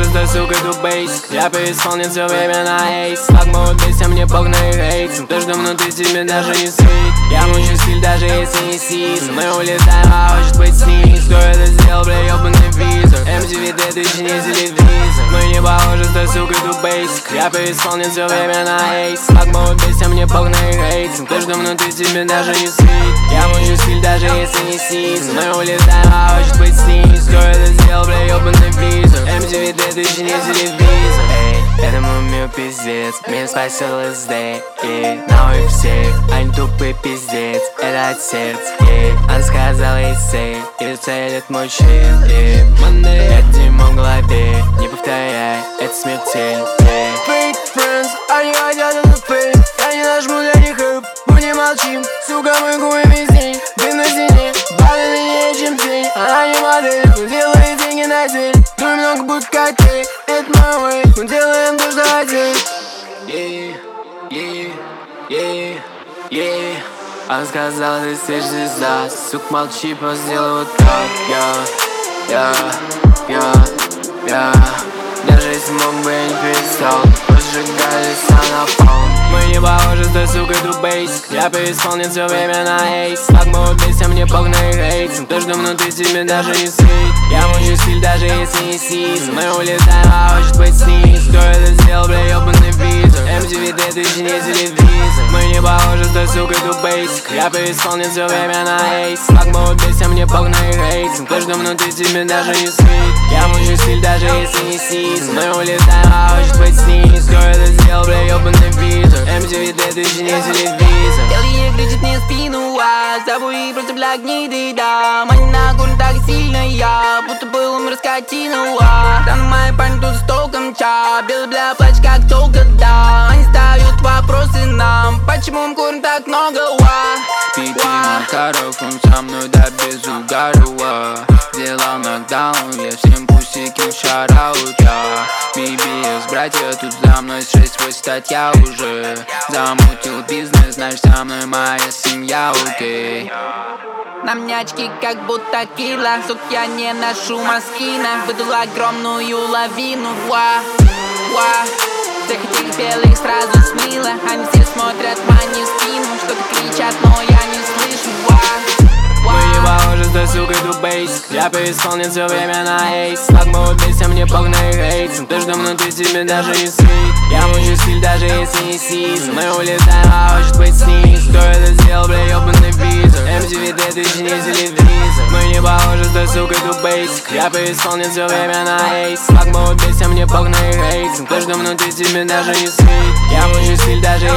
с той сукой тут бейсик. Я преисполнен все время на эйс. Как мы бейся, мне пог на их. То, что внутри тебе даже не светит. Я мучу стиль, даже если не сиз. Мы улетаем, а хочет быть снизу. Кто это сделал, бля, ёбаный визор. MTV 2000 не телевизор. Мы не похожи с той сукой тут бейсик. Я преисполнен все время на эйс. Как мы бейся, мне пог на их. То, что внутри тебе даже не светит. Я мучу стиль, даже если не сиз. Мы улетаем, а хочет быть снизу. Кто это сделал, бля, ёбаный визор. MTV 2000 не телевизор. Это мой мир пиздец, меня спасет ЛСД. И на все, они тупый пиздец. Это от сердца, она сказала ей цель. И цель это мой чин. Это дерьмо в голове, не повторяй, это смертельно. Fake friends, они хотят этот фейк. Я не нажму для них рэп, мы не молчим. Сука, мы гуем весь день, ты на стене, бали длиннее, чем тень. Она не модель, но делает деньги на цель. Дуй много будет коктейль, это мой way. Мы делаем то, что хотим. Она сказала, ты сверхзвезда. Сука, молчи, просто сделай вот так. Даже если мог бы, я не перестал. Сжигались на пол. Мы не похожи с той сукой тут бейсик. Я преисполнен все время на эйс. Как мы бейся, мне пог на их. То, что внутри тебе даже не светит. Я мучу стиль, даже если не сиз. Мы улетаем, а хочет быть снизу. Кто это сделал, бля, ёбаный визор. MTV 2000 не телевизор. Мы не похожи с той сукой тут бейсик. Я преисполнен все время на эйс. Как мы бейся, мне пог на их. То, что внутри тебе даже не светит. Я мучу стиль, даже если не сиз. Мы улетаем, а хочет быть снизу. Кто это сделал, бля, ёбаный визор. MTV 2000 не телевизор. Белые кричат мне в спину, а с тобой просто бля гниды, да. Мань на горн так сильно я, будто пылом раскатинула. Там мои парни тут с толком ча. Белый бля плачь как только, да. Они ставят вопросы нам, почему им корн так много, ва. Пипи Макаров, он со мной да без угара. Сделал нокдаун, я всем пустяким шараут, я. BBS, братья, тут за мной 6-8 статья уже. Замутил бизнес, знаешь, со мной моя семья, окей. На мне очки как будто кила. Сук, я не ношу маскина. Выдул огромную лавину, ва. Всех этих белых сразу смыло. Они все смотрят мне в спину. Что-то кричат, но я не слышу, Мы не похожи с той сукой тут бейсик. Я преисполнен все время на эйс. Как мы бейся, мне пог на их. То, что внутри тебе даже не светит. Я мучу стиль, даже если не сиз. Мы улетаем, а хочет быть снизу. Кто это сделал, бля, ёбаный визор. MTV 2000 не телевизор. Мы не похожи с той сукой тут бейсик. Я преисполнен все время на эйс. Как мы бейся, мне пог на их. То, что внутри тебе даже не светит. Я мучу стиль, даже